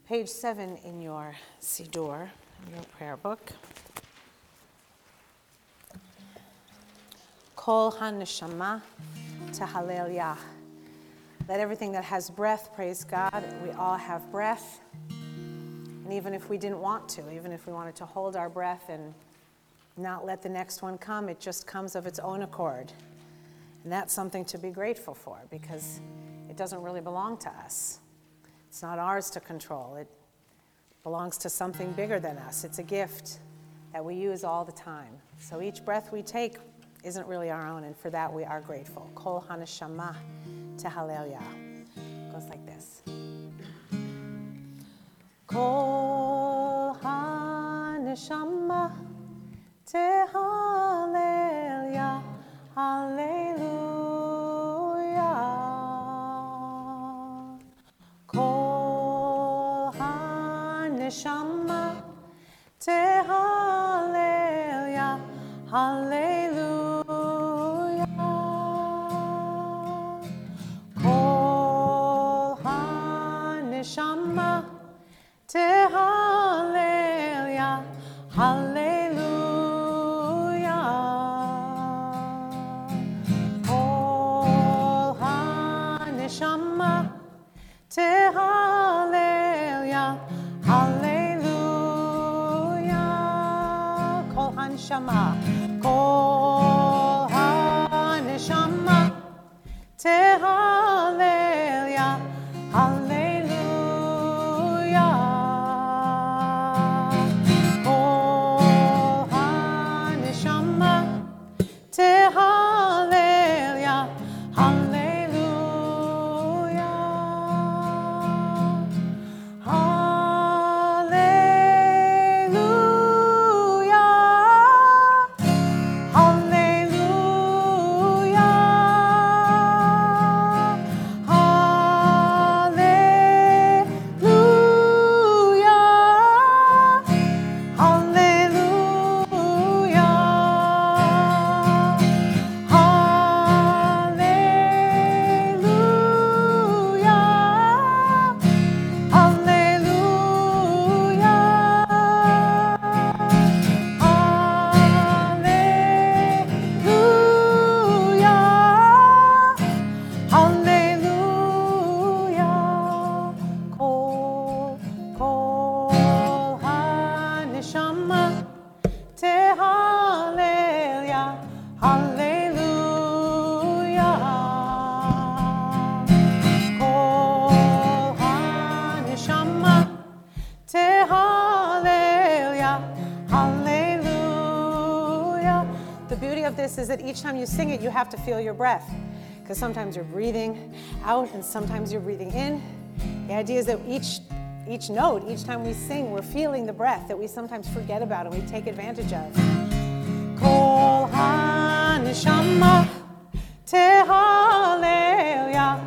Page 7 in your Siddur, your prayer book. Kol ha-neshama tehalel Yah. Let everything that has breath praise God. We all have breath. And even if we didn't want to, even if we wanted to hold our breath and not let the next one come, it just comes of its own accord. And that's something to be grateful for, because it doesn't really belong to us. It's not ours to control. It belongs to something bigger than us. It's a gift that we use all the time. So each breath we take isn't really our own, and for that we are grateful. Kol ha-neshama tehalel Yah. It goes like this. Kol ha-neshama tehalel Yah. Hallelujah. Kol ha-neshama tehalel Yah. Hallelujah. Kol ha-neshama tehalel Yah. Hallelujah. Neshama tehalel Yah. Hallelujah. Kol ha-neshama. Kol ha-neshama tehalel Yah. Hallelujah. Kol ha-neshama tehalel Yah. Is that each time you sing it, you have to feel your breath, because sometimes you're breathing out and sometimes you're breathing in. The idea is that each note, each time we sing, we're feeling the breath that we sometimes forget about and we take advantage of. Kol ha-neshama tehalel Yah.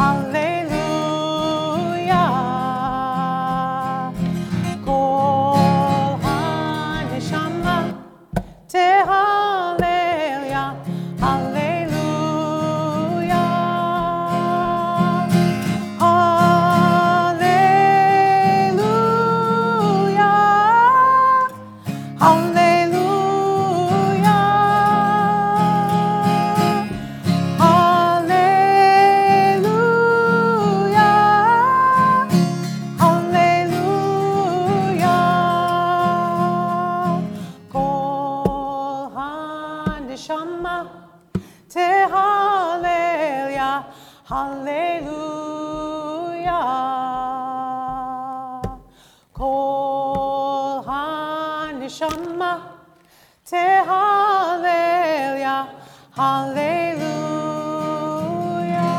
Hallelujah. Kol ha-neshama tehalel Yah. Hallelujah. Hallelujah. Hallelujah. Hallelujah. Hallelujah. Kol ha-neshama tehalel Yah. Hallelujah. Kol ha-neshama tehalel Yah. Hallelujah.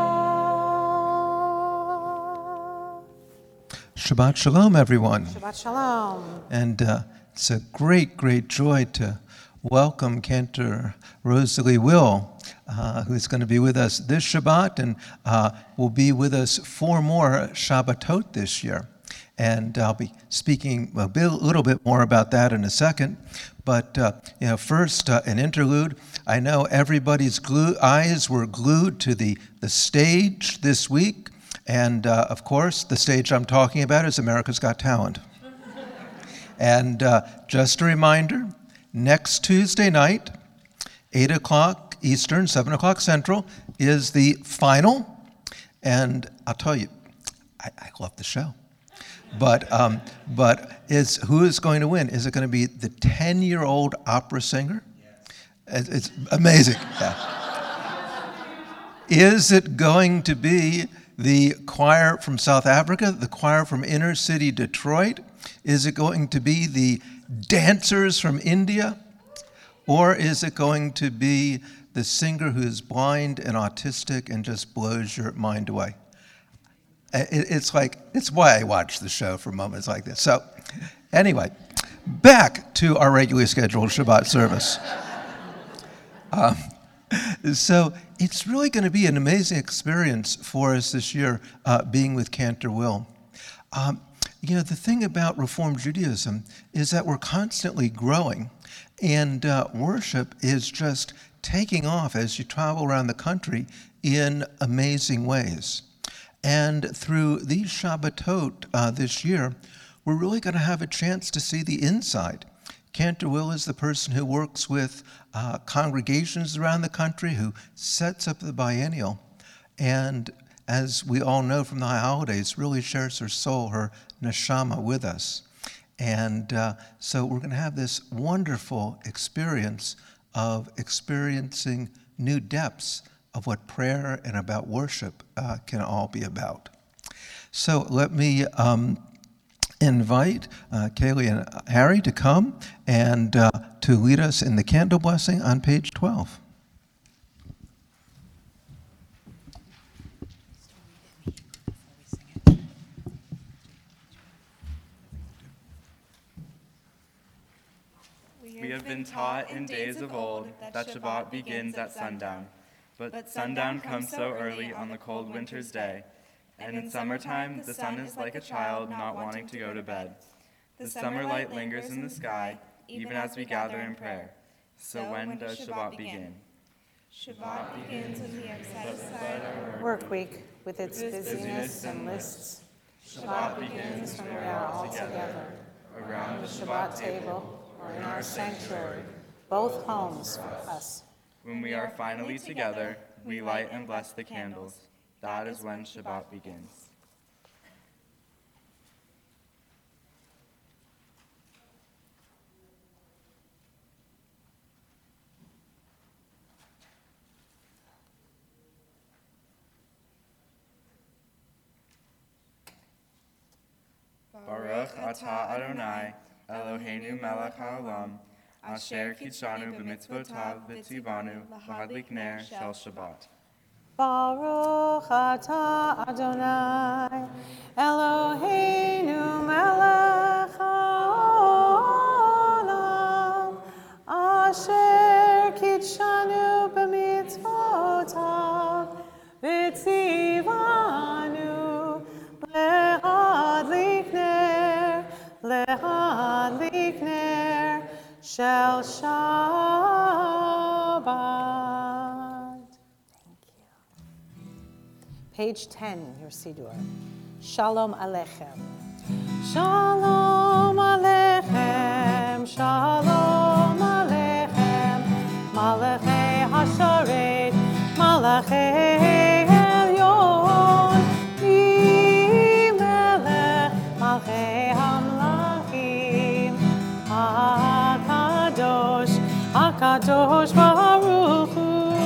Shabbat Shalom, everyone. Shabbat Shalom. And it's a great, great joy to welcome Cantor Rosalie Will, who's going to be with us this Shabbat and will be with us 4 more Shabbatot this year. And I'll be speaking a little bit more about that in a second. But first, an interlude. I know everybody's eyes were glued to the stage this week, And of course, the stage I'm talking about is America's Got Talent. And just a reminder, next Tuesday night, 8 o'clock Eastern, 7 o'clock Central, is the final. And I'll tell you, I love the show. But who is going to win? Is it going to be the 10-year-old opera singer? Yes. It's amazing. Yeah. Is it going to be the choir from South Africa, the choir from inner city Detroit? Is it going to be the dancers from India? Or is it going to be the singer who is blind and autistic and just blows your mind away? It's why I watch the show for moments like this. So anyway, back to our regularly scheduled Shabbat service. So it's really going to be an amazing experience for us this year, being with Cantor Will. The thing about Reform Judaism is that we're constantly growing, and worship is just taking off as you travel around the country in amazing ways. And through these Shabbatot this year, we're really going to have a chance to see the inside. Cantor Will is the person who works with congregations around the country, who sets up the biennial, and as we all know from the high holidays, really shares her soul, her neshama with us. And so we're going to have this wonderful experience of experiencing new depths of what prayer and about worship can all be about. So let me invite Kaylee and Harry to come and to lead us in the candle blessing on page 12. We have been taught in days of old that Shabbat begins at sundown. But sundown comes so early on the cold winter's day, and in summertime the sun is like a child not wanting to go to bed. The summer light lingers in the sky, even as we gather in prayer. So when does Shabbat begin? Shabbat begins when we are set aside our Work week with its busyness and lists. Shabbat begins when we are all together around the Shabbat table or in our sanctuary, both homes for us. When we are finally together, we light and bless the candles. That is when Shabbat begins. Baruch atah Adonai, Eloheinu melech haolam, asher kitshanu b'mitzvotav v'tzivanu lahadlik ner shel Shabbat. Baruch atah Adonai, Eloheinu melech haolam, asher kitshanu b'mitzvotav v'tzivanu lehadlik ner shel Shabbat. Thank you. Page 10, your Siddur. Shalom Aleichem. Shalom Aleichem, Shalom Aleichem, Malachei Hasharet, Malachei Elyon, Melech Malchei Hamlachim, HaKadosh, HaKadosh Baruch Hu.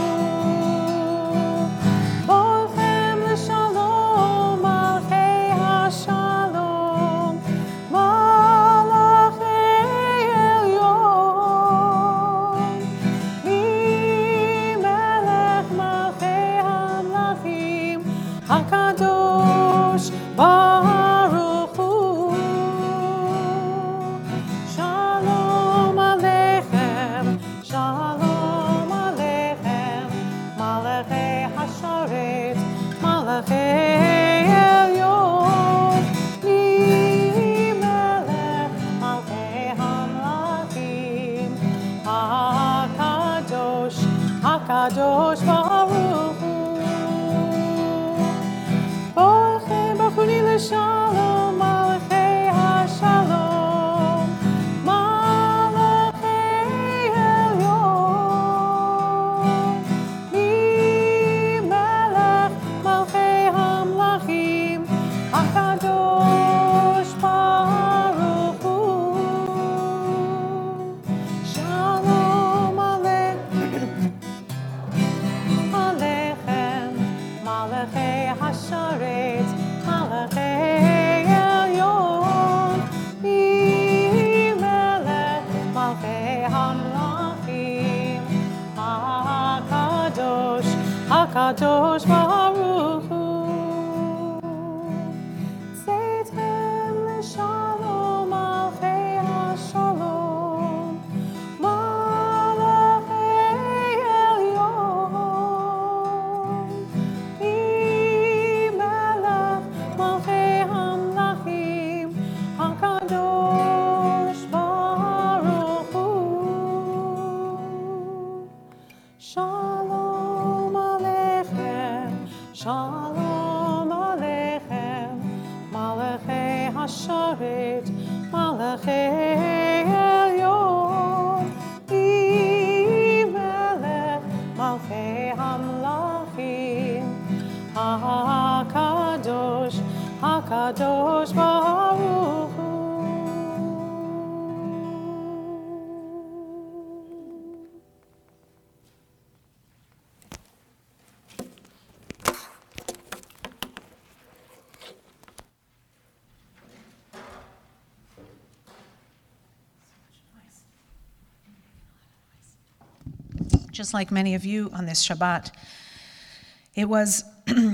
Bolchem l'shalom, Malchei HaShalom, Malachei Elyon, Melech Malchei Hamlachim, HaKadosh Baruch Hu. Shalom Aleichem, Shalom HaKadosh Baruch Hu. Tzeitem l'shalom malchei HaShalom, malachei Elyon. Melech malchei hamlachim, HaKadosh Baruch Hu. Shalom Aleichem, Shalom Aleichem, Malachei HaSharet, Malachei Elyon, Melech Malchei Hamlachim, HaKadosh, HaKadosh Baruch Hu. Just like many of you on this Shabbat, it was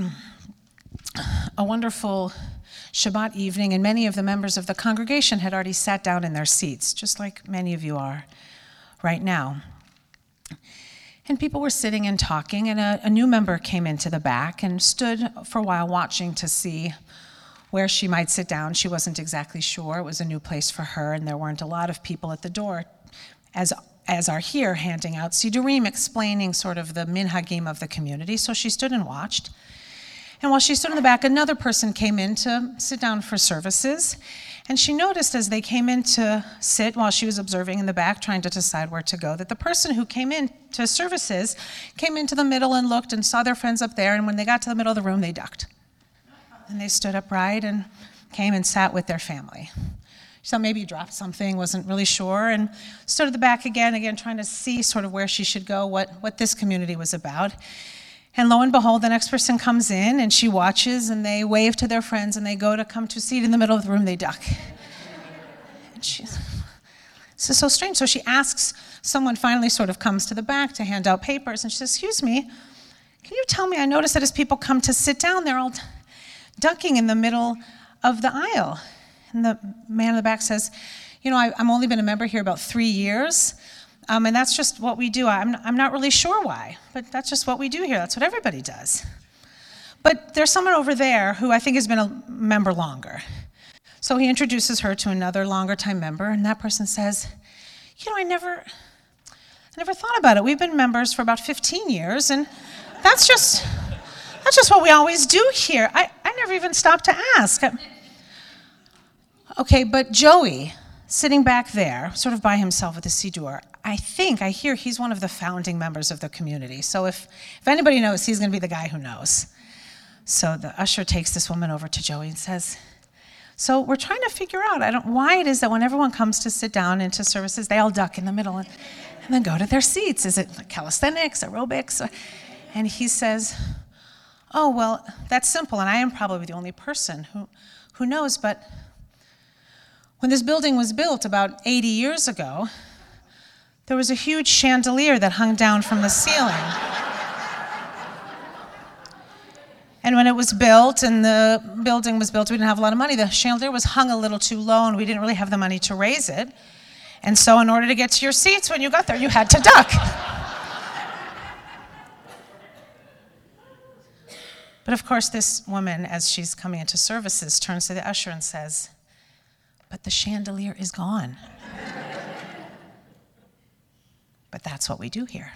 a wonderful Shabbat evening, and many of the members of the congregation had already sat down in their seats, just like many of you are right now. And people were sitting and talking, and a new member came into the back and stood for a while watching to see where she might sit down. She wasn't exactly sure. It was a new place for her, and there weren't a lot of people at the door, as are here, handing out Sidurim, explaining sort of the minhagim of the community. So she stood and watched. And while she stood in the back, another person came in to sit down for services. And she noticed as they came in to sit while she was observing in the back, trying to decide where to go, that the person who came in to services came into the middle and looked and saw their friends up there. And when they got to the middle of the room, they ducked. And they stood upright and came and sat with their family. So maybe you dropped something, wasn't really sure, and stood at the back again, trying to see sort of where she should go, what this community was about. And lo and behold, the next person comes in, and she watches, and they wave to their friends, and they go to come to a seat in the middle of the room, they duck. And this is so strange. So she asks, someone finally sort of comes to the back to hand out papers, and she says, "Excuse me, can you tell me, I noticed that as people come to sit down, they're all ducking in the middle of the aisle." And the man in the back says, I've only been a member here about 3 years, and that's just what we do. I'm not really sure why, but that's just what we do here. That's what everybody does. But there's someone over there who I think has been a member longer. So he introduces her to another longer time member, and that person says, I never thought about it. We've been members for about 15 years, and that's just what we always do here. I never even stopped to ask. Okay, but Joey, sitting back there, sort of by himself at the Siddur, I hear he's one of the founding members of the community. So if anybody knows, he's going to be the guy who knows. So the usher takes this woman over to Joey and says, "So we're trying to figure out why it is that when everyone comes to sit down into services, they all duck in the middle and then go to their seats. Is it like calisthenics, aerobics?" And he says, "Oh, well, that's simple, and I am probably the only person who knows, but when this building was built about 80 years ago, there was a huge chandelier that hung down from the ceiling. And when it was built, and the building was built, we didn't have a lot of money. The chandelier was hung a little too low, and we didn't really have the money to raise it. And so in order to get to your seats when you got there, you had to duck." But of course, this woman, as she's coming into services, turns to the usher and says, "But the chandelier is gone." But that's what we do here.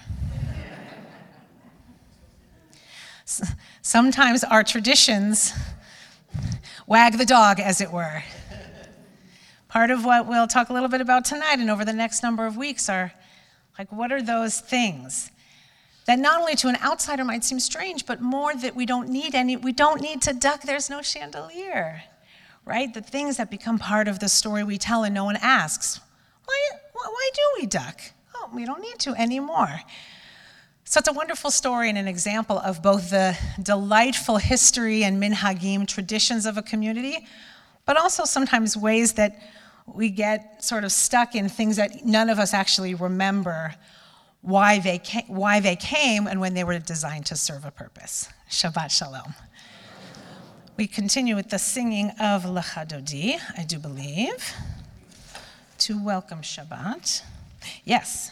Sometimes our traditions wag the dog, as it were. Part of what we'll talk a little bit about tonight and over the next number of weeks are, what are those things that not only to an outsider might seem strange, but more that we don't need to duck, there's no chandelier. Right? The things that become part of the story we tell and no one asks, why do we duck? Oh, we don't need to anymore. So it's a wonderful story and an example of both the delightful history and minhagim, traditions of a community, but also sometimes ways that we get sort of stuck in things that none of us actually remember why they came and when they were designed to serve a purpose. Shabbat Shalom. We continue with the singing of Lecha Dodi, I do believe, to welcome Shabbat. Yes.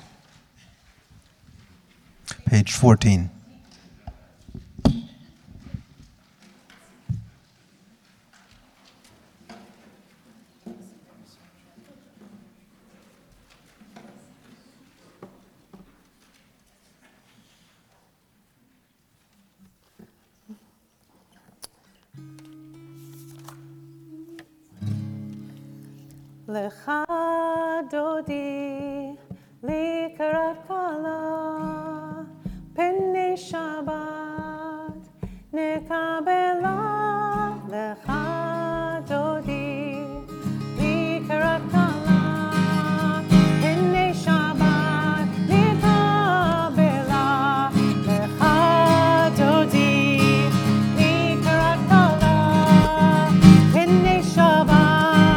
Page 14. Lecha Dodi likrat kala pnei Shabbat nekabela. Lecha Dodi likrat kala pnei Shabbat nekabela. Lecha Dodi likrat kala pnei Shabbat.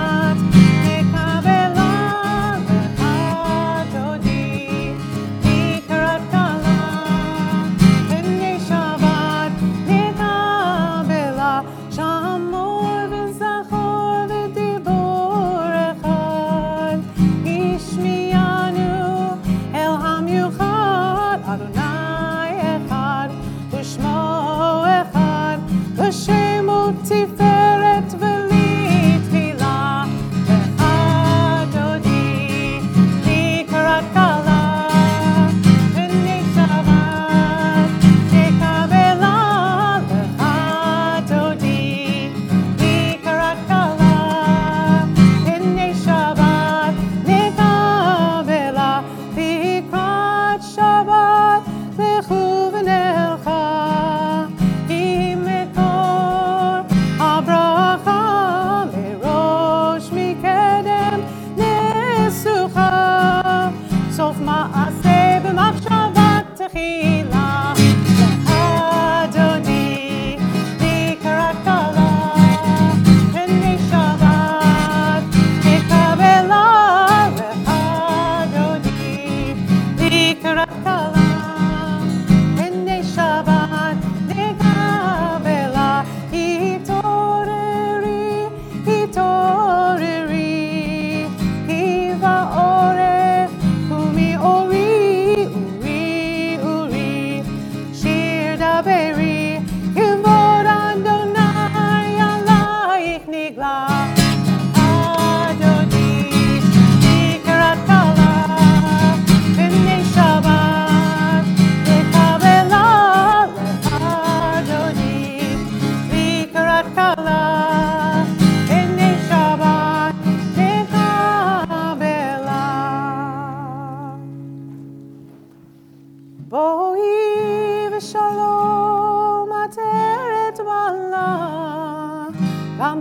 גם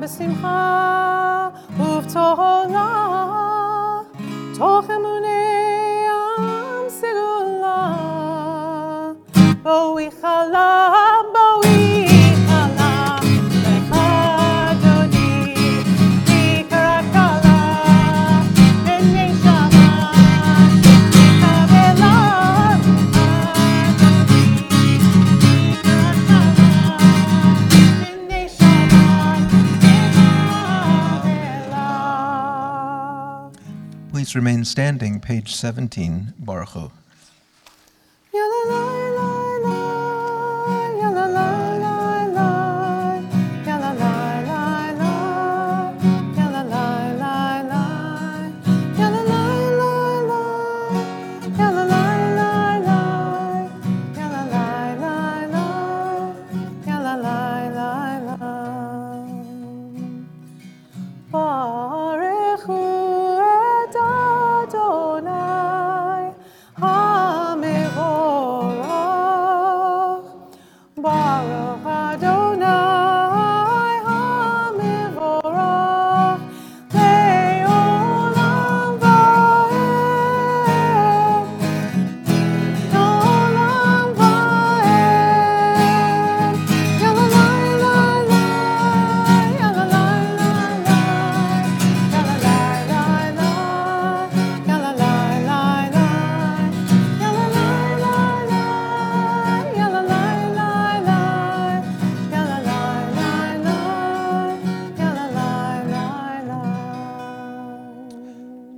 בשמחה ובתהילה, תוך אמוני עם סגולה. בואי חלה, בואי חלה, לך דודי, לקראת כלה, בני שבת, לקבלה, לך דודי, לקראת כלה, בני שבת, לקבלה. Please remain standing, page 17, Baruch Hu.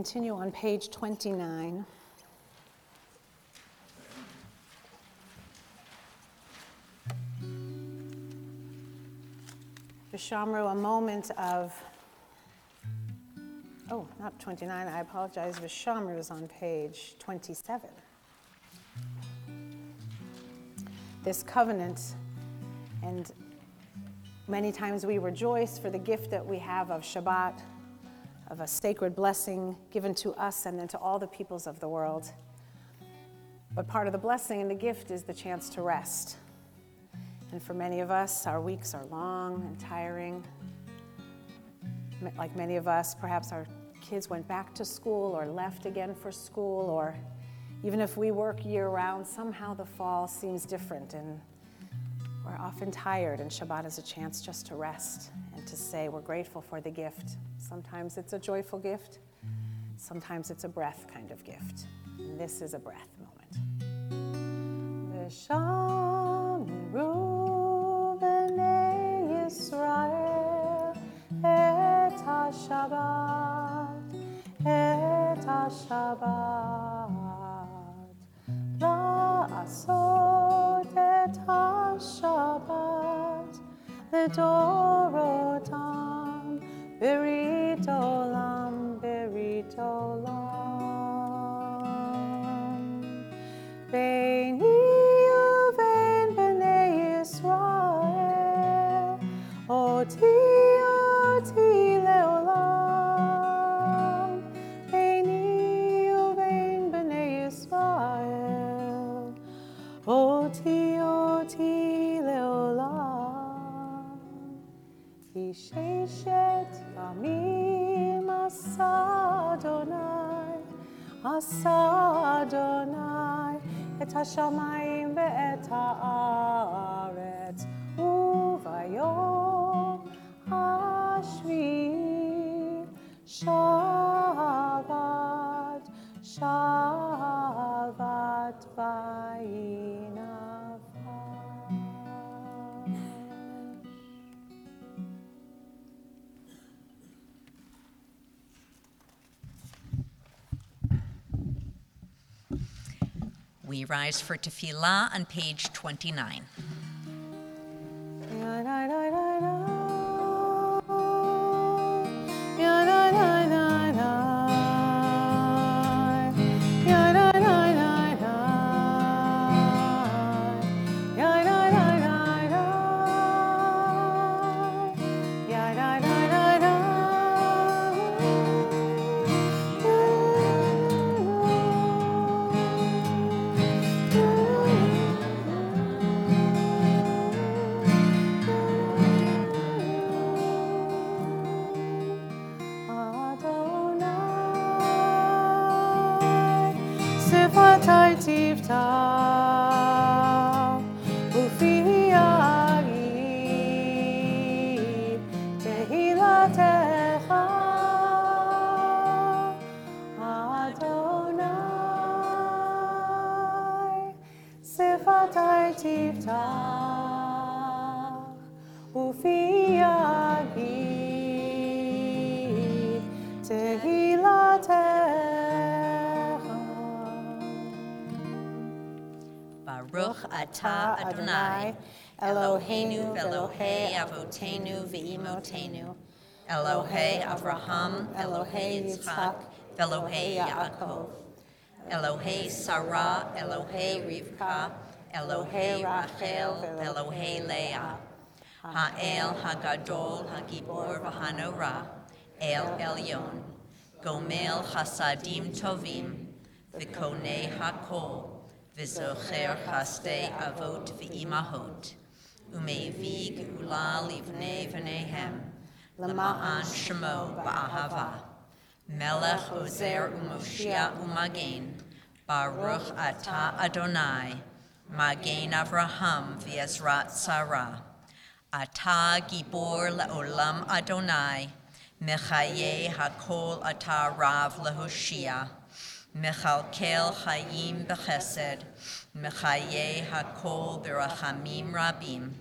continue on page 29. Vishamru, a moment of, oh, not 29, I apologize. Vishamru is on page 27. This covenant, and many times we rejoice for the gift that we have of Shabbat, of a sacred blessing given to us and then to all the peoples of the world. But part of the blessing and the gift is the chance to rest. And for many of us, our weeks are long and tiring. Like many of us, perhaps our kids went back to school or left again for school, or even if we work year-round, somehow the fall seems different, and we're often tired, and Shabbat is a chance just to rest and to say we're grateful for the gift. Sometimes it's a joyful gift. Sometimes it's a breath kind of gift. And this is a breath moment. V'shamru b'nei Yisrael et ha-Shabbat la'asot et ha-Shabbat l'dorotam berit olam Beini uvein b'nei Yisrael oti le'olam Beini uvein b'nei Yisrael oti le'olam Isheshet yamim asa Adonai et hashamayim ve'et haaretz uvayom hashvi'i Shabbat vayinavash. We rise for tefillah on page 29. Baruch atah Adonai, Eloheinu v'Elohei avotenu v'imotenu, Elohei Avraham, Elohei Yitzchak, v'Elohei Yaakov, Elohei Sarah, Elohei Rivka, Elohei Rachel, v'Elohei Leah, Ha'el Hagadol Hagibor v'Hanorah, El Elyon, Gomel Chasadim Tovim, v'Konei Hakol, v'Zocher Chasdei Avot v'Imahot, Umevi Geula Livnei V'neihem, L'ma'an Shemo Ba'ahava, Melech Ozer Umoshia Umagen, Baruch Atah Adonai, Magen Avraham v'Ezrat Sarah, Atah Gibor Le'olam Adonai, Mechaye Hakol Atah Rav Lehoshia, Mechalkel Chayim B'Chesed, Mechaye Hakol B'Rachamim Rabim,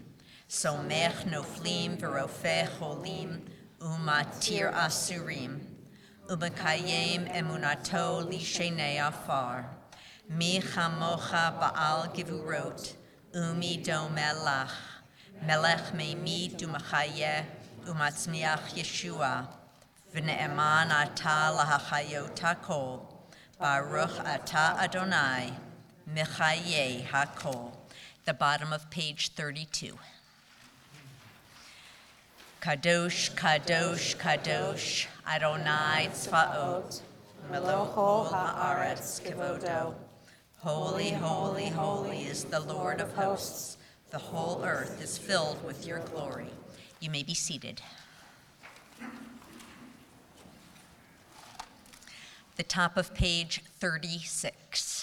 Somech Noflim V'Rofeh Cholim, Umatir Asurim, Umakayem emunato lishenei afar. Mi chamocha ba'al givurot, umi do melach. Melech meimid umachaye, umatzmiach Yeshua. V'ne'eman ata lahachayot hakol. Baruch ata Adonai, mechaye hakol. The bottom of page 32. Kadosh, Kadosh, Kadosh, Adonai Tzvaot, Meloho haaretz kivodo. Holy, holy, holy is the Lord of hosts. The whole earth is filled with your glory. You may be seated. The top of page 36.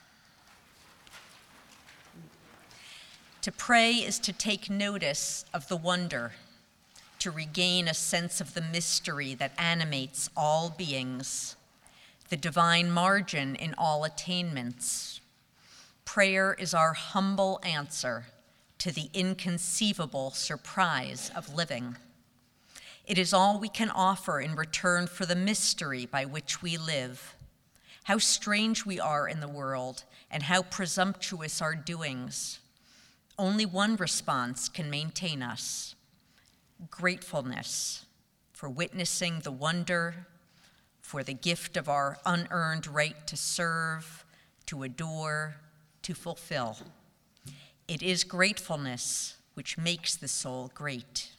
To pray is to take notice of the wonder, to regain a sense of the mystery that animates all beings, the divine margin in all attainments. Prayer is our humble answer to the inconceivable surprise of living. It is all we can offer in return for the mystery by which we live. How strange we are in the world, and how presumptuous our doings. Only one response can maintain us: gratefulness for witnessing the wonder, for the gift of our unearned right to serve, to adore, to fulfill. It is gratefulness which makes the soul great.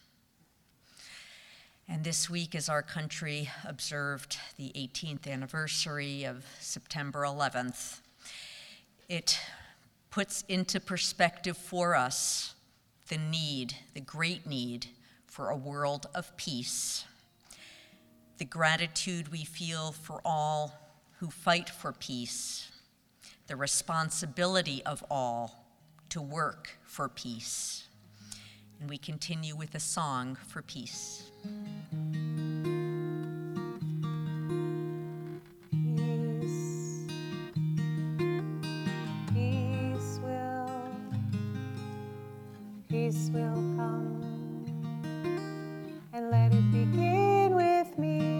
And this week, as our country observed the 18th anniversary of September 11th, it puts into perspective for us the need, the great need, for a world of peace. The gratitude we feel for all who fight for peace. The responsibility of all to work for peace. And we continue with a song for peace. Peace will come. And let it begin with me.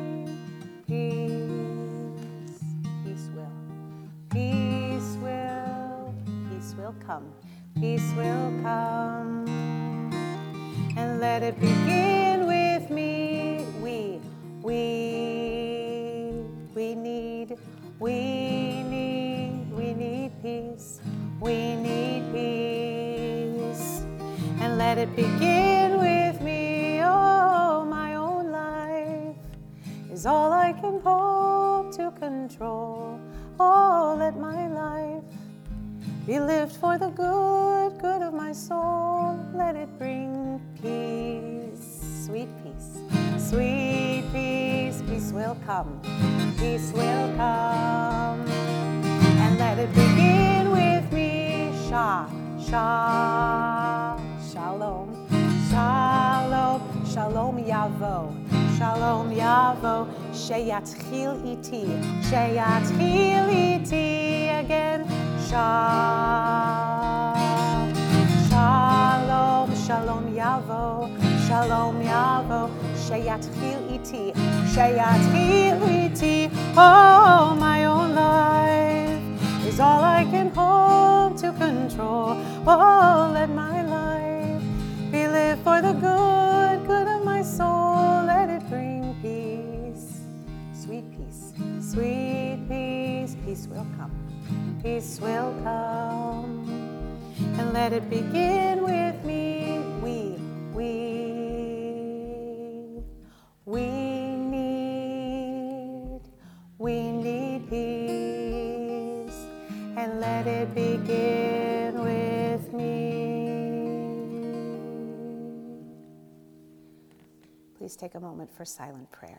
Peace, peace will come. Peace will come. And let it begin with me. We need peace. We need peace. And let it begin with me. Oh, my own life is all I can hope to control. Oh, let my life be lived for the good of my soul. Let it bring peace, sweet peace, sweet peace. Peace will come, peace will come. And let it begin with me. Shalom, shalom yavo, shalom yavo, sheyatchil iti again. Shalom yavo, sheyatchil iti. Oh, my own life is all I can hope to control. Oh, let my life be lived for the good of my soul. Let it bring peace, sweet peace, sweet peace. Peace will come, peace will come. And let it begin with me. We need peace. And let it begin with me. Please take a moment for silent prayer.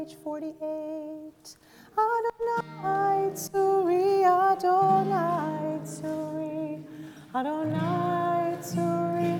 page 48. Adonai Tzuri, Adonai Tzuri, Adonai Tzuri,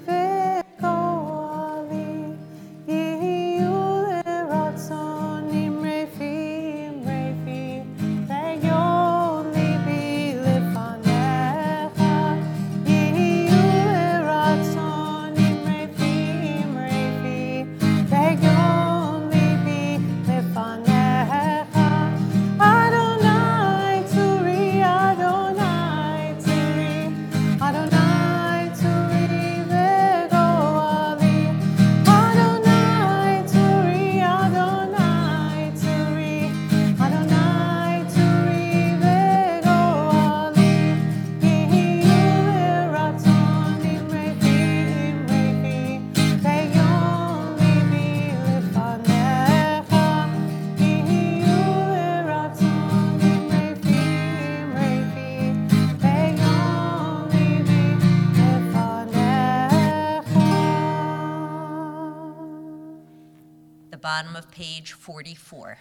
Ve'goali, Yihiu L'ratzon, Imrefi, Imrefi, Ve'yon Libi Lefanecha, Yihiu L'ratzon, Imrefi, Imrefi, Ve'yon Libi Lefanecha, Adonai Tzuri, Adonai Tzuri, Adonai Tzuri, Ve'goali, Adonai Tzuri, Adonai Tzuri, Adonai Tzuri, Ve'goali, Yihiu L'ratzon, Imrefi, Imrefi, Ve'yon Libi Lefanecha, Yihiu L'ratzon, Imrefi, Imrefi, Ve'yon Libi Lefanecha. The bottom of page 44.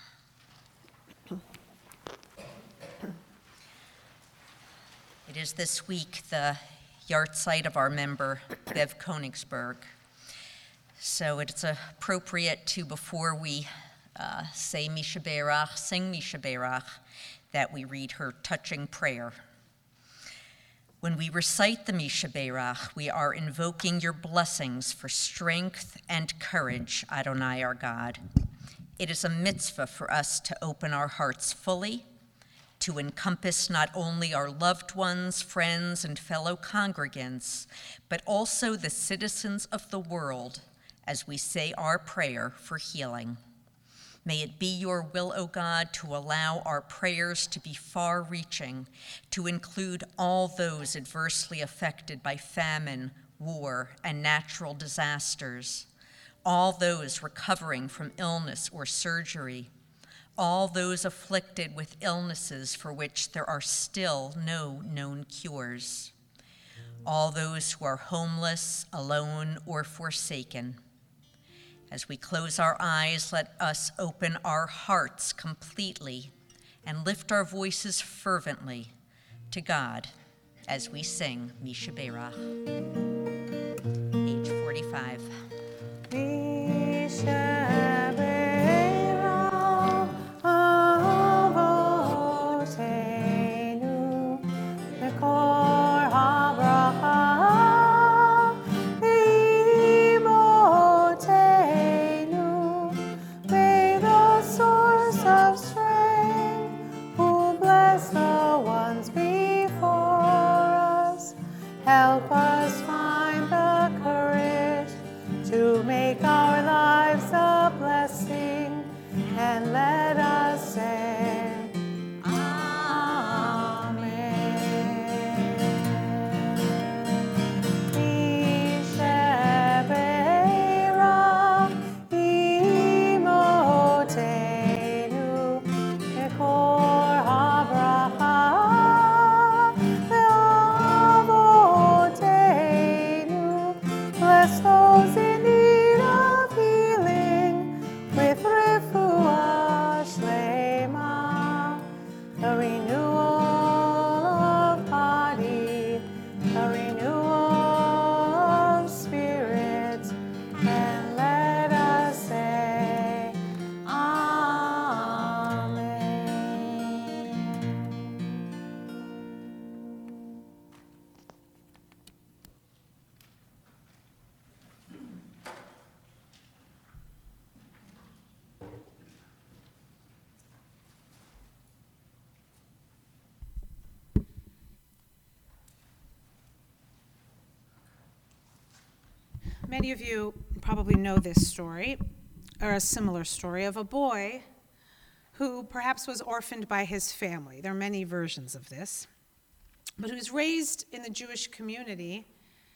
It is this week the yahrzeit of our member, Bev Konigsberg. So it's appropriate to, before we say Misha Berach, sing Misha Berach, that we read her touching prayer. When we recite the Misha Berach, we are invoking your blessings for strength and courage, Adonai our God. It is a mitzvah for us to open our hearts fully, to encompass not only our loved ones, friends, and fellow congregants, but also the citizens of the world as we say our prayer for healing. May it be your will, O God, to allow our prayers to be far-reaching, to include all those adversely affected by famine, war, and natural disasters, all those recovering from illness or surgery, all those afflicted with illnesses for which there are still no known cures, all those who are homeless, alone, or forsaken. As we close our eyes, let us open our hearts completely and lift our voices fervently to God as we sing Misha Berach. Page 45. Misha Berach Avotenu Mekor HaBracha Imotenu. May the source of strength, who bless the ones before us, help us find the courage to make our lives a blessing, and let us say, Amen. Misha Berach Imotenu Mekor HaBracha Ve'avotenu. Bless those in need of healing with refuah shlema, the renewal of body, the renewal of spirit, and let us say, Amen. Many of you probably know this story, or a similar story, of a boy who perhaps was orphaned by his family. There are many versions of this, but who was raised in the Jewish community,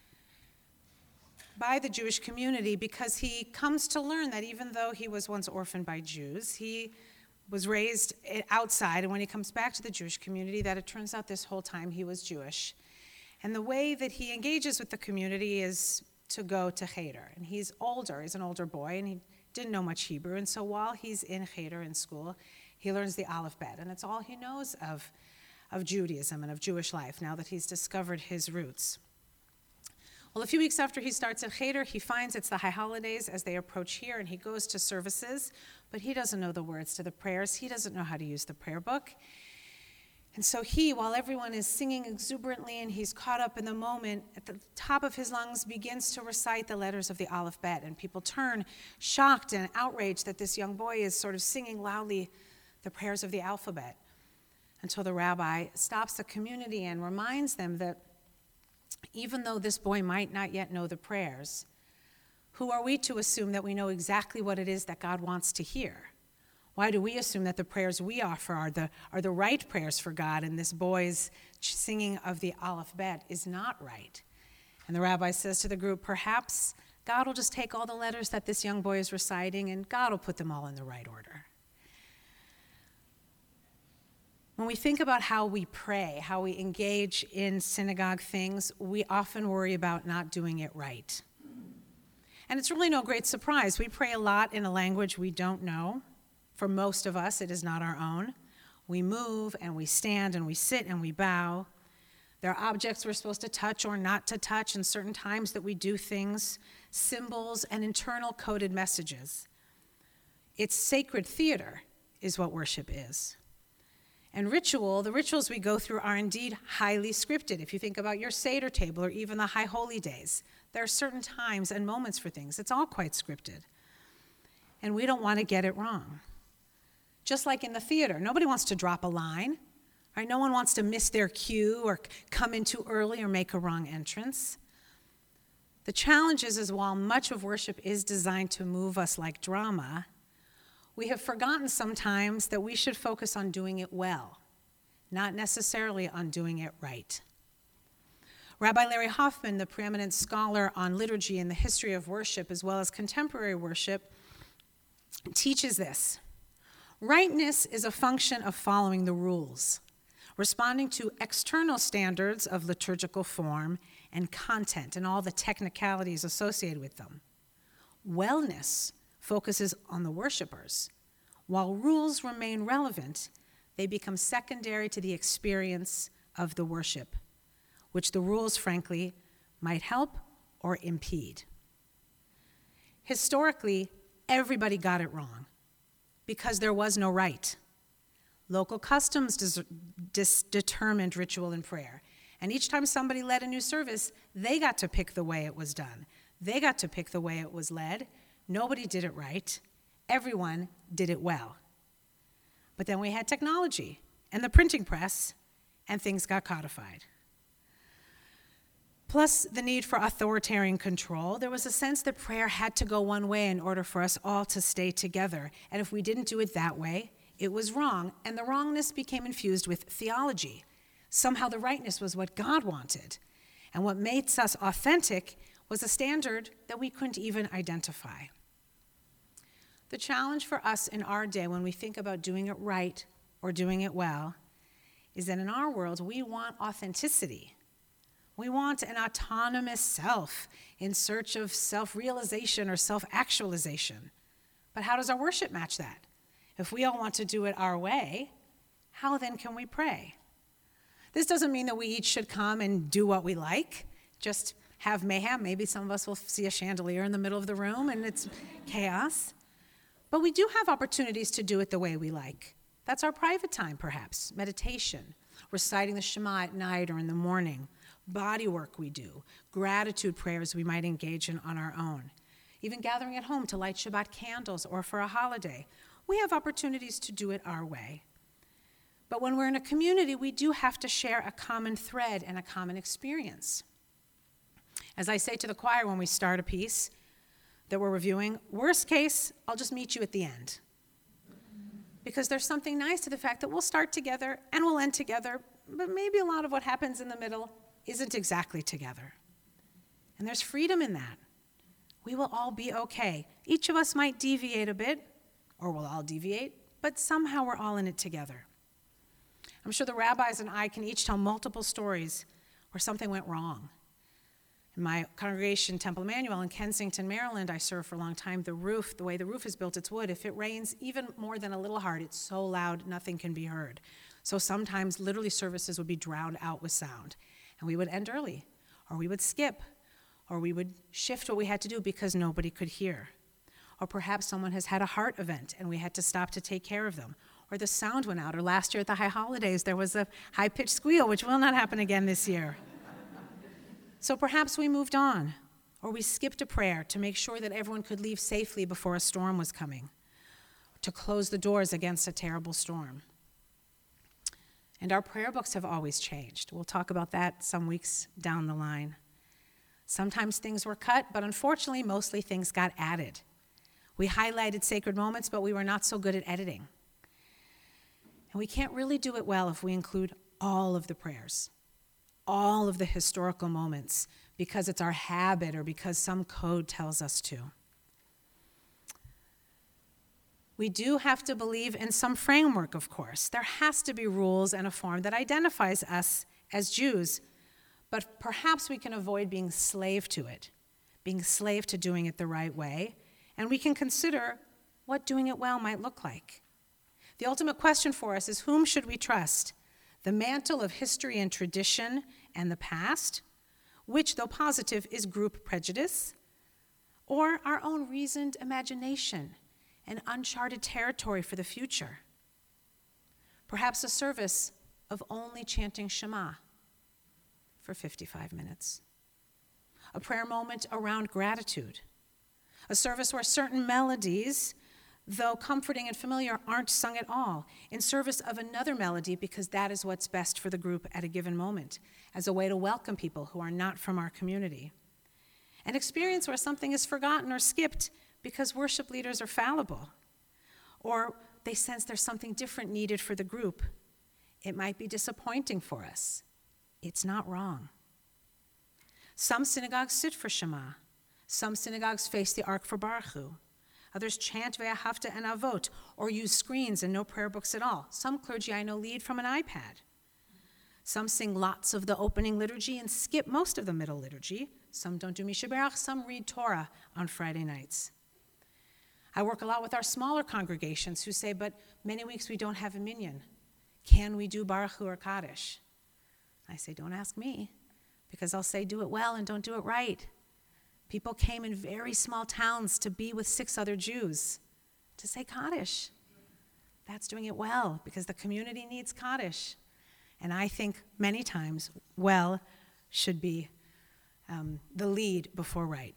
by the Jewish community, because he comes to learn that even though he was once orphaned by Jews, he was raised outside, and when he comes back to the Jewish community, that it turns out this whole time he was Jewish. And the way that he engages with the community is to go to Cheder. And he's older, he's an older boy, and he didn't know much Hebrew, and so while he's in Cheder in school, he learns the Aleph Bet, and it's all he knows of Judaism and of Jewish life now that he's discovered his roots. Well, a few weeks after he starts at Cheder, he finds it's the high holidays as they approach here, and he goes to services, but he doesn't know the words to the prayers. He doesn't know how to use the prayer book. And so he, while everyone is singing exuberantly and he's caught up in the moment, at the top of his lungs begins to recite the letters of the Aleph Bet, and people turn shocked and outraged that this young boy is sort of singing loudly the prayers of the alphabet, until the rabbi stops the community and reminds them that even though this boy might not yet know the prayers, who are we to assume that we know exactly what it is that God wants to hear? Why do we assume that the prayers we offer are the right prayers for God, and this boy's singing of the Aleph Bet is not right? And the rabbi says to the group, perhaps God will just take all the letters that this young boy is reciting and God will put them all in the right order. When we think about how we pray, how we engage in synagogue things, we often worry about not doing it right. And it's really no great surprise. We pray a lot in a language we don't know. For most of us, it is not our own. We move and we stand and we sit and we bow. There are objects we're supposed to touch or not to touch, and certain times that we do things, symbols and internal coded messages. It's sacred theater is what worship is. And the rituals we go through are indeed highly scripted. If you think about your Seder table or even the High Holy Days, there are certain times and moments for things. It's all quite scripted. And we don't want to get it wrong. Just like in the theater, nobody wants to drop a line, right? No one wants to miss their cue or come in too early or make a wrong entrance. The challenge is while much of worship is designed to move us like drama, we have forgotten sometimes that we should focus on doing it well, not necessarily on doing it right. Rabbi Larry Hoffman, the preeminent scholar on liturgy and the history of worship as well as contemporary worship, teaches this. Rightness is a function of following the rules, responding to external standards of liturgical form and content and all the technicalities associated with them. Wellness focuses on the worshipers. While rules remain relevant, they become secondary to the experience of the worship, which the rules, frankly, might help or impede. Historically, everybody got it wrong because there was no right. Local customs determined ritual and prayer. And each time somebody led a new service, they got to pick the way it was done. They got to pick the way it was led. Nobody did it right. Everyone did it well. But then we had technology and the printing press, and things got codified. Plus the need for authoritarian control, there was a sense that prayer had to go one way in order for us all to stay together. And if we didn't do it that way, it was wrong. And the wrongness became infused with theology. Somehow the rightness was what God wanted. And what makes us authentic was a standard that we couldn't even identify. The challenge for us in our day when we think about doing it right or doing it well is that in our world, we want authenticity. We want an autonomous self in search of self-realization or self-actualization. But how does our worship match that? If we all want to do it our way, how then can we pray? This doesn't mean that we each should come and do what we like, just have mayhem. Maybe some of us will see a chandelier in the middle of the room and it's chaos. But we do have opportunities to do it the way we like. That's our private time, perhaps. Meditation, reciting the Shema at night or in the morning, body work we do, gratitude prayers we might engage in on our own, even gathering at home to light Shabbat candles or for a holiday. We have opportunities to do it our way. But when we're in a community, we do have to share a common thread and a common experience. As I say to the choir when we start a piece that we're reviewing, worst case, I'll just meet you at the end. Because there's something nice to the fact that we'll start together and we'll end together, but maybe a lot of what happens in the middle isn't exactly together. And there's freedom in that. We will all be okay. Each of us might deviate a bit, or we'll all deviate, but somehow we're all in it together. I'm sure the rabbis and I can each tell multiple stories where something went wrong. In my congregation, Temple Emmanuel in Kensington, Maryland, I served for a long time. The way the roof is built, it's wood. If it rains even more than a little hard, it's so loud, nothing can be heard. So sometimes literally services would be drowned out with sound. And we would end early, or we would skip, or we would shift what we had to do because nobody could hear. Or perhaps someone has had a heart event and we had to stop to take care of them. Or the sound went out. Or last year at the High Holidays, there was a high-pitched squeal, which will not happen again this year. So perhaps we moved on, or we skipped a prayer to make sure that everyone could leave safely before a storm was coming, to close the doors against a terrible storm. And our prayer books have always changed. We'll talk about that some weeks down the line. Sometimes things were cut, but unfortunately, mostly things got added. We highlighted sacred moments, but we were not so good at editing. And we can't really do it well if we include all of the prayers, all of the historical moments, because it's our habit or because some code tells us to. We do have to believe in some framework, of course. There has to be rules and a form that identifies us as Jews, but perhaps we can avoid being slave to it, being slave to doing it the right way, and we can consider what doing it well might look like. The ultimate question for us is, whom should we trust? The mantle of history and tradition and the past, which, though positive, is group prejudice, or our own reasoned imagination and uncharted territory for the future? Perhaps a service of only chanting Shema for 55 minutes. A prayer moment around gratitude. A service where certain melodies, though comforting and familiar, aren't sung at all, in service of another melody because that is what's best for the group at a given moment, as a way to welcome people who are not from our community. An experience where something is forgotten or skipped because worship leaders are fallible, or they sense there's something different needed for the group. It might be disappointing for us. It's not wrong. Some synagogues sit for Shema. Some synagogues face the Ark for Baruch Hu. Others chant Ve'ahavta and Avot, or use screens and no prayer books at all. Some clergy I know lead from an iPad. Some sing lots of the opening liturgy and skip most of the middle liturgy. Some don't do Mishaberach. Some read Torah on Friday nights. I work a lot with our smaller congregations who say, but many weeks we don't have a minyan. Can we do Baruch Hu or Kaddish? I say, don't ask me, because I'll say do it well and don't do it right. People came in very small towns to be with 6 other Jews to say Kaddish. That's doing it well, because the community needs Kaddish. And I think many times well should be the lead before right.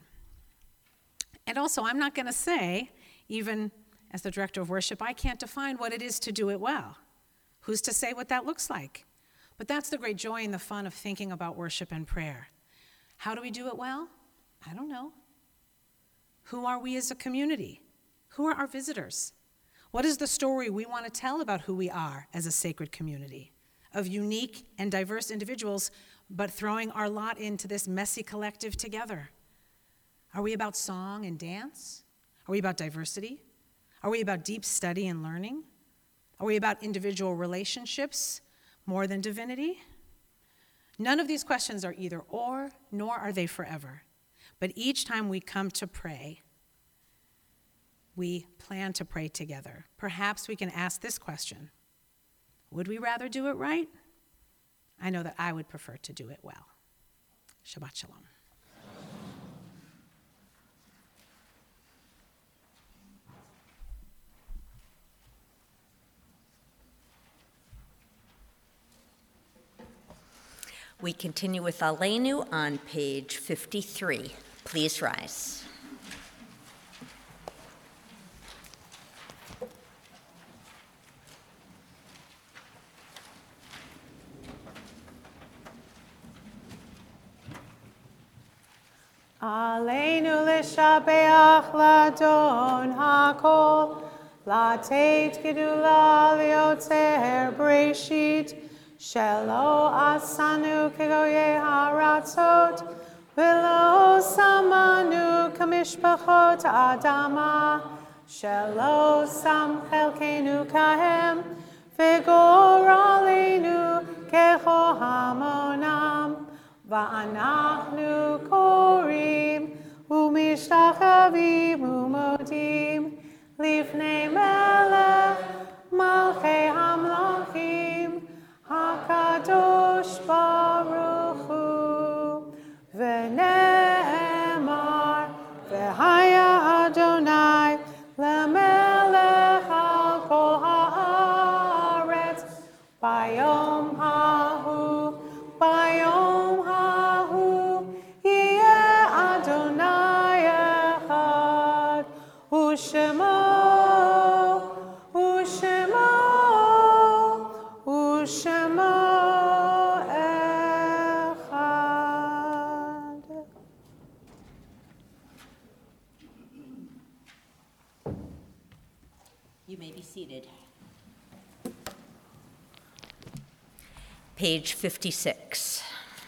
And also, I'm not going to say, even as the director of worship, I can't define what it is to do it well. Who's to say what that looks like? But that's the great joy and the fun of thinking about worship and prayer. How do we do it well? I don't know. Who are we as a community? Who are our visitors? What is the story we want to tell about who we are as a sacred community of unique and diverse individuals, but throwing our lot into this messy collective together? Are we about song and dance? Are we about diversity? Are we about deep study and learning? Are we about individual relationships more than divinity? None of these questions are either or, nor are they forever. But each time we come to pray, we plan to pray together. Perhaps we can ask this question: would we rather do it right? I know that I would prefer to do it well. Shabbat Shalom. We continue with Aleinu on page 53. Please rise. Aleinu l'shabeach l'Adon hakol, lateit gedula liotzer breshit, shelo asanu kegoye haratzot, v'lo samanu kamishpachot adama, shelo sam chelkenu kahem, v'gor aleinu kecho hamonam, ואנחנו קוראים ומשתחווים ומודים לפני מלך מלכי המלכים הקדוש ברוך הוא. ונאמר והיה אדוני למלך על כל הארץ ביום ההוא יהיה אדוני אחד ושמו אחד. You may be seated. Page 56.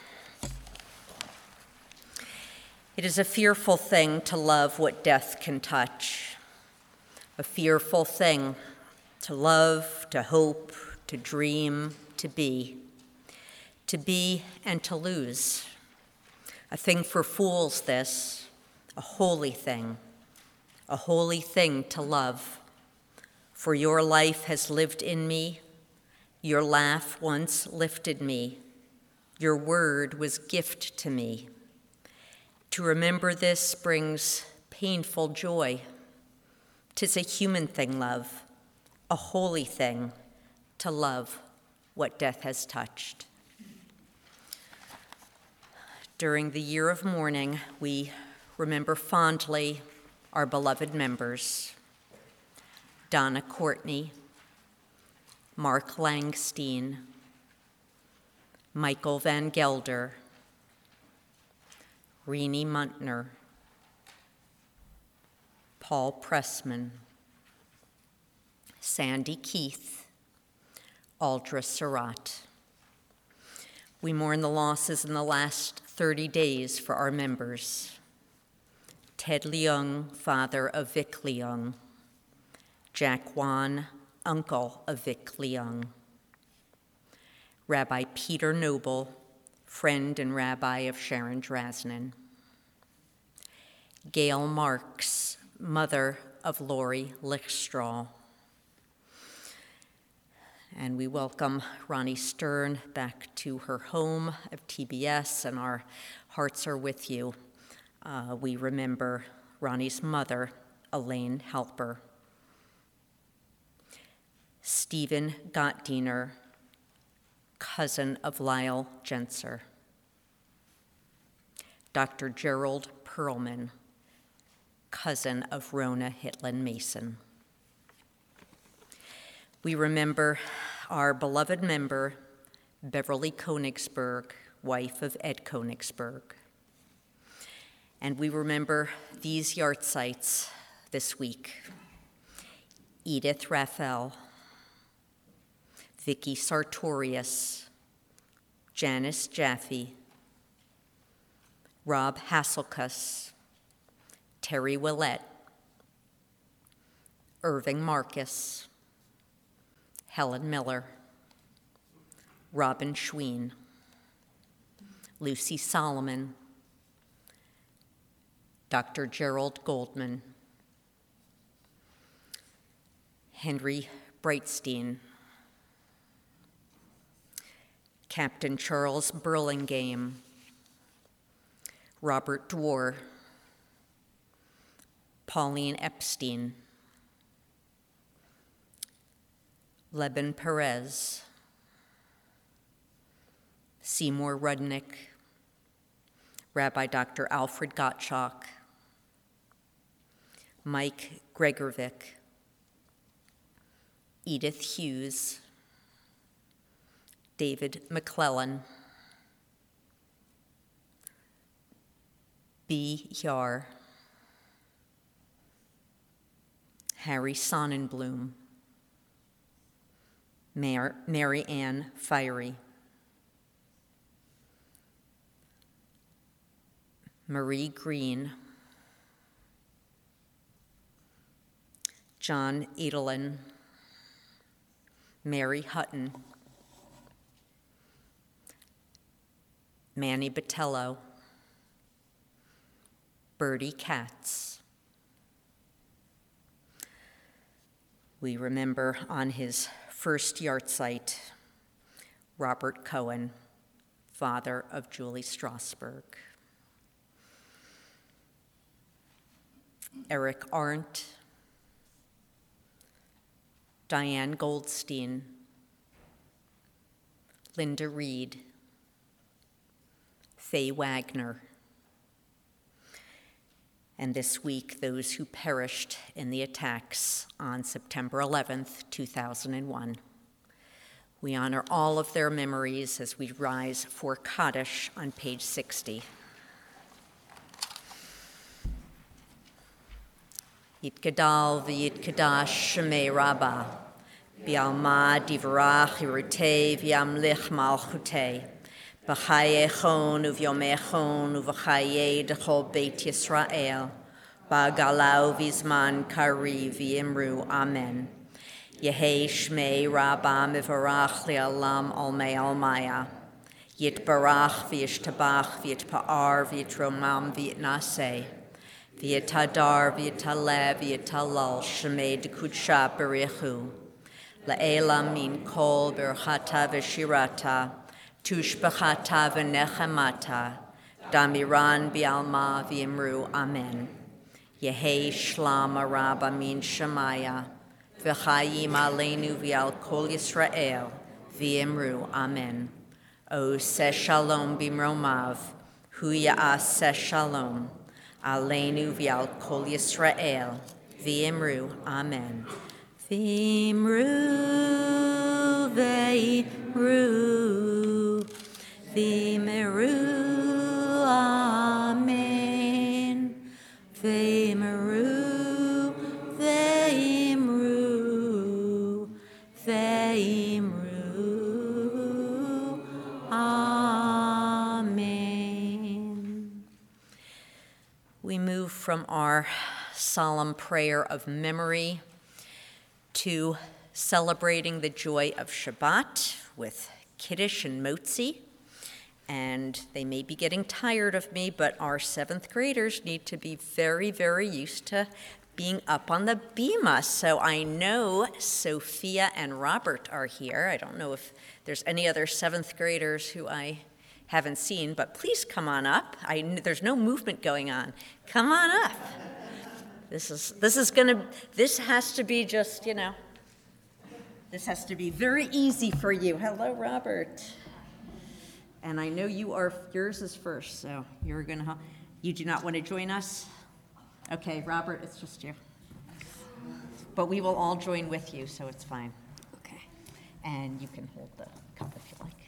It is a fearful thing to love what death can touch. A fearful thing to love, to hope, to dream, to be and to lose. A thing for fools this, a holy thing to love. For your life has lived in me, your laugh once lifted me, your word was gift to me. To remember this brings painful joy. 'Tis a human thing, love, a holy thing to love what death has touched. During the year of mourning, we remember fondly our beloved members, Donna Courtney, Mark Langstein, Michael Van Gelder, Renee Muntner, Paul Pressman, Sandy Keith, Aldra Surratt. We mourn the losses in the last 30 days for our members. Ted Leung, father of Vic Leung. Jack Wan, uncle of Vic Leung. Rabbi Peter Noble, friend and rabbi of Sharon Drasnin. Gail Marks, mother of Lori Lichtstraw. And we welcome Ronnie Stern back to her home of TBS, and our hearts are with you. We remember Ronnie's mother, Elaine Halper. Stephen Gottdiener, cousin of Lyle Genser. Dr. Gerald Perlman, cousin of Rona Hitlin Mason. We remember our beloved member, Beverly Konigsberg, wife of Ed Konigsberg. And we remember these yahrzeits this week. Edith Raphael, Vicky Sartorius, Janice Jaffe, Rob Hasselkuss, Terry Willett, Irving Marcus, Helen Miller, Robin Schween, Lucy Solomon, Dr. Gerald Goldman, Henry Breitstein, Captain Charles Burlingame, Robert Dwar, Pauline Epstein, Leben Perez, Seymour Rudnick, Rabbi Dr. Alfred Gottschalk, Mike Gregorvik, Edith Hughes, David McClellan, B. Yar, Harry Sonnenblum, Mary Ann Fiery, Marie Green, John Edelin, Mary Hutton, Manny Botello, Bertie Katz. We remember on his first yahrzeit, Robert Cohen, father of Julie Strasberg. Eric Arndt, Diane Goldstein, Linda Reed, Faye Wagner, and this week, those who perished in the attacks on September 11th, 2001. We honor all of their memories as we rise for Kaddish on page 60. Yitgadal v'yitkadash shemei Rabbah, b'alma divrach yirutei v'yamlich malchutei, b'chayechon uv'yomechon uv'chayei d'chol beit Yisrael, b'galau v'zman kari v'imru amen. Yehei shmei Rabbah mivarach li'alam olmei almaya, yitbarach v'yishtabach v'yitpa'ar v'yitromam v'yitnaseh, v'yitadar v'yitaleh v'yitalal shemei d'kudsha b'richu, la'ela min kol berchata v'shirata, tushbachata v'nechemata, damiran bi'alma v'imru amen. Yehei shlam Rabbah min shemaya, v'chayim aleinu v'al kol Yisrael, v'imru amen. O se shalom b'mromav, hu ya'aseh shalom, aleinu v'al kol Yisrael, v'imru amen. V'imru, v'imru, v'imru, amen. V'imru, v'imru, v'imru, amen. We move from our solemn prayer of memory to celebrating the joy of Shabbat with Kiddush and Motzi. And they may be getting tired of me, but our 7th graders need to be very, very used to being up on the bima. So I know Sophia and Robert are here. I don't know if there's any other 7th graders who I haven't seen, but please come on up. There's no movement going on. Come on up. This has to be just, this has to be very easy for you. Hello, Robert. And I know yours is first, so you do not want to join us? Okay, Robert, it's just you. But we will all join with you, so it's fine. Okay. And you can hold the cup if you like.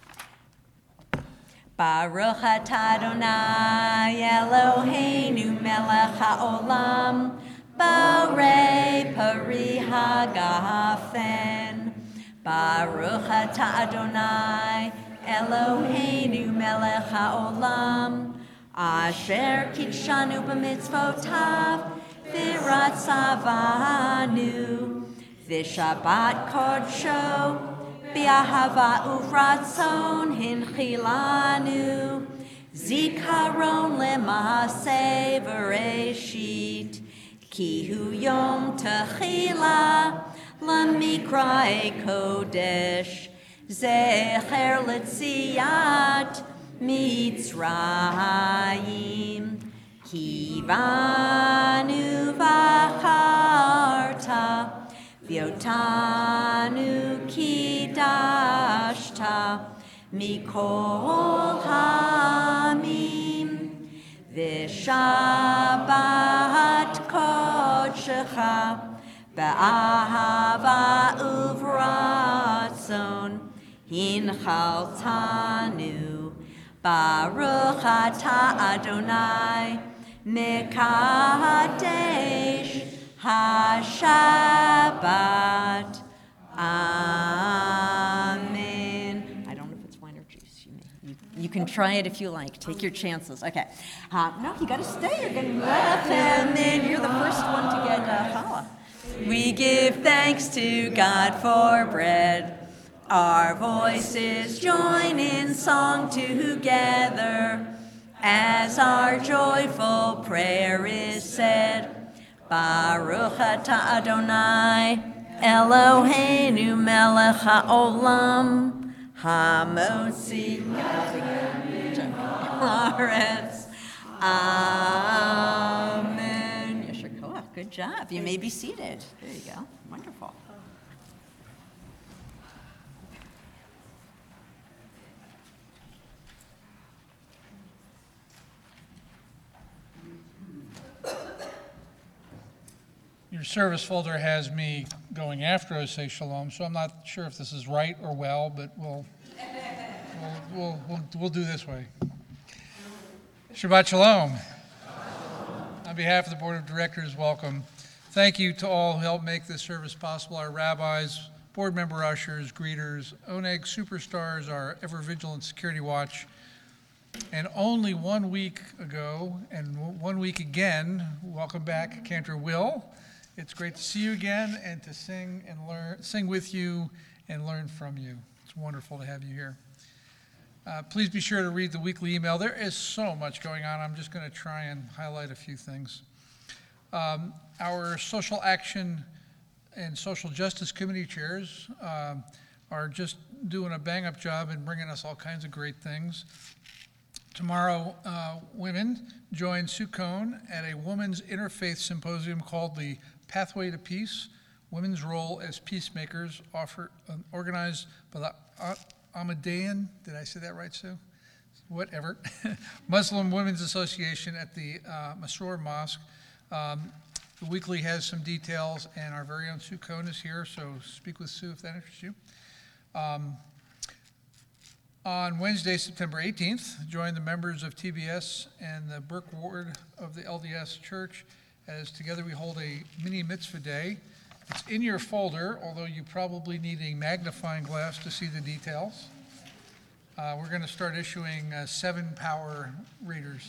Baruch atah Adonai Eloheinu melech haolam, borei pari hagafen. Baruch atah Adonai Eloheinu melech haolam, asher kitshanu b'mitzvotav v'ratzavanu, v'shabbat kodsho b'ahava uvratzon hinchilanu, zikaron lema'aseh v'reshit, ki hu yom techila l'mikra'e kodesh, zecher l'tziat Mitzrayim, kivanu v'acharta, v'yotanu kidashta, mikol hamim, v'shabbat kodshecha, ba'ahava uvratzon, hinchaltanu, Baruch atah Adonai, mekadesh ha-Shabbat. Amen. I don't know if it's wine or juice. You can try it if you like. Take your chances. Okay. No, you got to stay. You're getting left, and then you're the first one to get challah. We give thanks to God for bread, Our voices join in song together as our joyful prayer is said. Baruch atah Adonai, Eloheinu melech haolam, hamotzi haaretz. Amen. Yasher koach. Good job. You may be seated. There you go. Wonderful. Your service folder has me going after Oseh Shalom, so I'm not sure if this is right or well, but we'll do this way. Shabbat Shalom. On behalf of the Board of Directors, welcome. Thank you to all who helped make this service possible, our rabbis, board member ushers, greeters, Oneg superstars, our ever-vigilant security watch. And only 1 week ago, and 1 week again, welcome back, Cantor Will. It's great to see you again and to sing with you and learn from you. It's wonderful to have you here. Please be sure to read the weekly email. There is so much going on. I'm just going to try and highlight a few things. Our social action and social justice committee chairs are just doing a bang-up job and bringing us all kinds of great things. Tomorrow, women join Sue Cohn at a women's interfaith symposium called the Pathway to Peace, Women's Role as Peacemakers, organized by the Ahmadiyyan, did I say that right, Sue? Whatever, Muslim Women's Association at the Masroor Mosque. The weekly has some details, and our very own Sue Cohn is here, so speak with Sue if that interests you. On Wednesday, September 18th, join the members of TBS and the Burke Ward of the LDS Church as together we hold a mini mitzvah day. It's in your folder, although you probably need a magnifying glass to see the details. We're going to start issuing 7-power readers.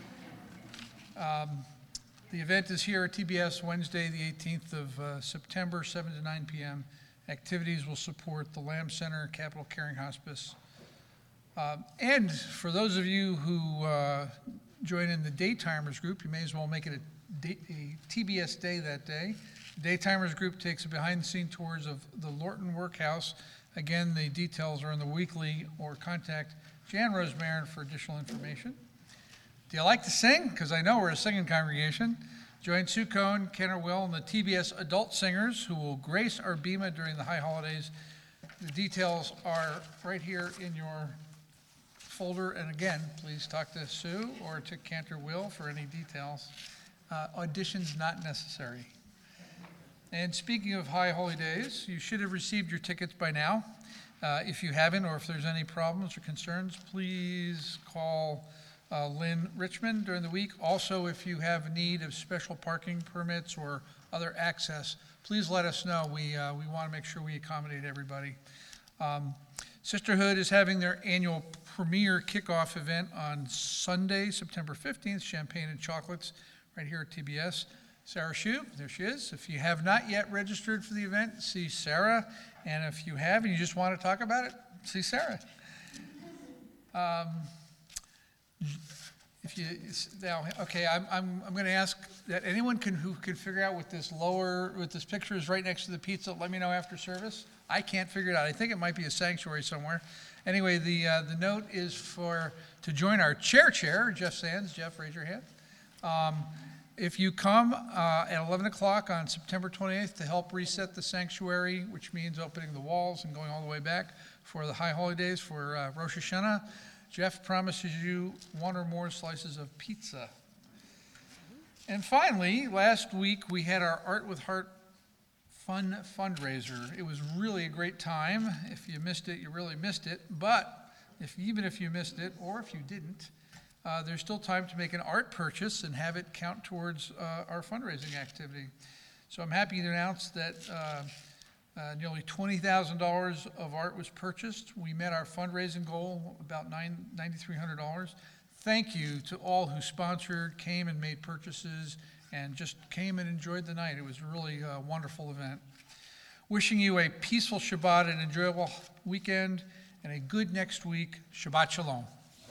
The event is here at TBS Wednesday, the 18th of September, 7 to 9 p.m. Activities will support the Lamb Center, Capital Caring Hospice. And for those of you who join in the Daytimers group, you may as well make it a TBS day that day. The Daytimers group takes a behind-the-scenes tours of the Lorton Workhouse. Again, the details are in the weekly, or contact Jan Rosemarin for additional information. Do you like to sing? Because I know we're a singing congregation. Join Sue Cohn, Kenner Will, and the TBS adult singers who will grace our Bema during the high holidays. The details are right here in your folder. And again, please talk to Sue or to Cantor Will for any details. Auditions not necessary. And speaking of high holy days, you should have received your tickets by now. If you haven't, or if there's any problems or concerns, please call Lynn Richmond during the week. Also, if you have need of special parking permits or other access, please let us know. We want to make sure we accommodate everybody. Sisterhood is having their annual premier kickoff event on Sunday, September 15th, Champagne and Chocolates, right here at TBS. Sarah Shue, there she is. If you have not yet registered for the event, see Sarah. And if you have and you just want to talk about it, see Sarah. I'm going to ask that anyone who can figure out what this picture is right next to the pizza, let me know after service. I can't figure it out. I think it might be a sanctuary somewhere. Anyway, the note is to join our chair, Jeff Sands. Jeff, raise your hand. If you come at 11 o'clock on September 28th to help reset the sanctuary, which means opening the walls and going all the way back for the high holidays for Rosh Hashanah, Jeff promises you 1 or more slices of pizza. And finally, last week we had our Art with Heart Fun fundraiser. It was really a great time. If you missed it, you really missed it. But even if you missed it, or if you didn't, there's still time to make an art purchase and have it count towards our fundraising activity. So I'm happy to announce that nearly $20,000 of art was purchased. We met our fundraising goal, about $9,300. Thank you to all who sponsored, came and made purchases, and just came and enjoyed the night. It was really a wonderful event. Wishing you a peaceful Shabbat and enjoyable weekend and a good next week. Shabbat Shalom.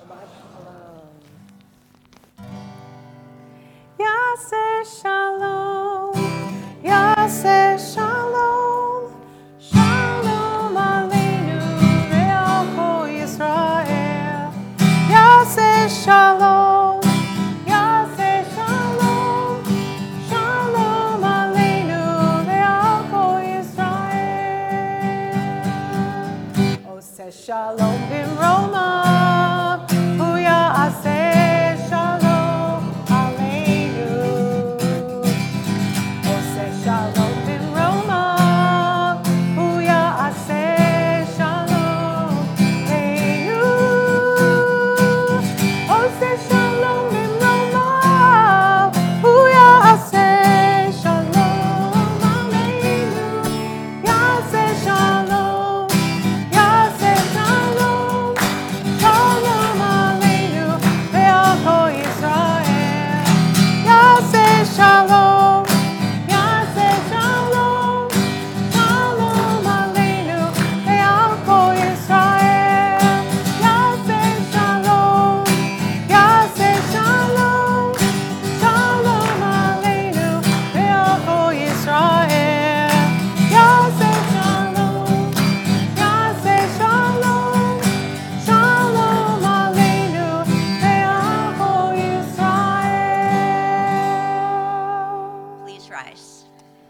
Yaseh Shalom, Yaseh Shalom, Shalom Aleinu ve'al kol Yisrael. Yaseh Shalom, Yaseh Shalom, Shalom Aleinu ve'al kol Yisrael. Oseh Shalom b'Roma, Hu Ya'aseh Shalom Aleinu. Oseh Shalom b'Roma, Hu Ya'aseh Shalom Aleinu. Oseh Shalom b'Roma, Hu Ya'aseh Shalom Aleinu. Ya'aseh Shalom, Ya'aseh Shalom, Shalom Aleinu ve'al kol Yisrael. Ya'aseh Shalom, Ya'aseh Shalom, Shalom Aleinu ve'al kol Yisrael. Ya'aseh Shalom, Ya'aseh Shalom, Shalom Aleinu ve'al kol Yisrael. Ya'aseh Shalom, Ya'aseh Shalom, Shalom Aleinu ve'al kol Yisrael. Please rise.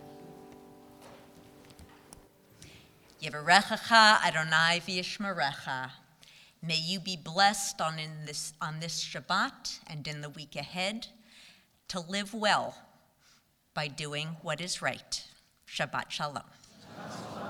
Yevarechecha Adonai v'yishmerecha. May you be blessed on this Shabbat and in the week ahead to live well by doing what is right. Shabbat Shalom.